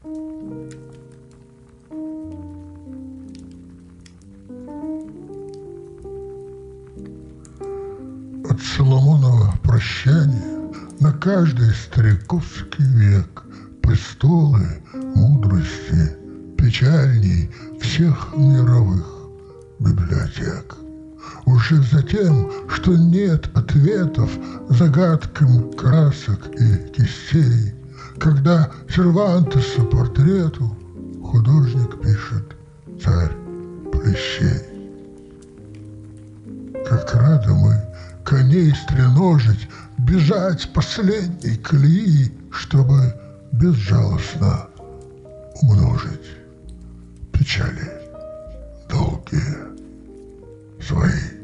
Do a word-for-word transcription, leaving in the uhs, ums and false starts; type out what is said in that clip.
От Соломонова прощания на каждый стариковский век престолы мудрости печальней всех мировых библиотек. Уже за тем, что нет ответов загадкам красок и кистей, когда Сервантеса портрету художник пишет «Царь прыщей». Как рады мы коней стреножить, бежать последней колеи, чтобы безжалостно умножить печали долгие свои.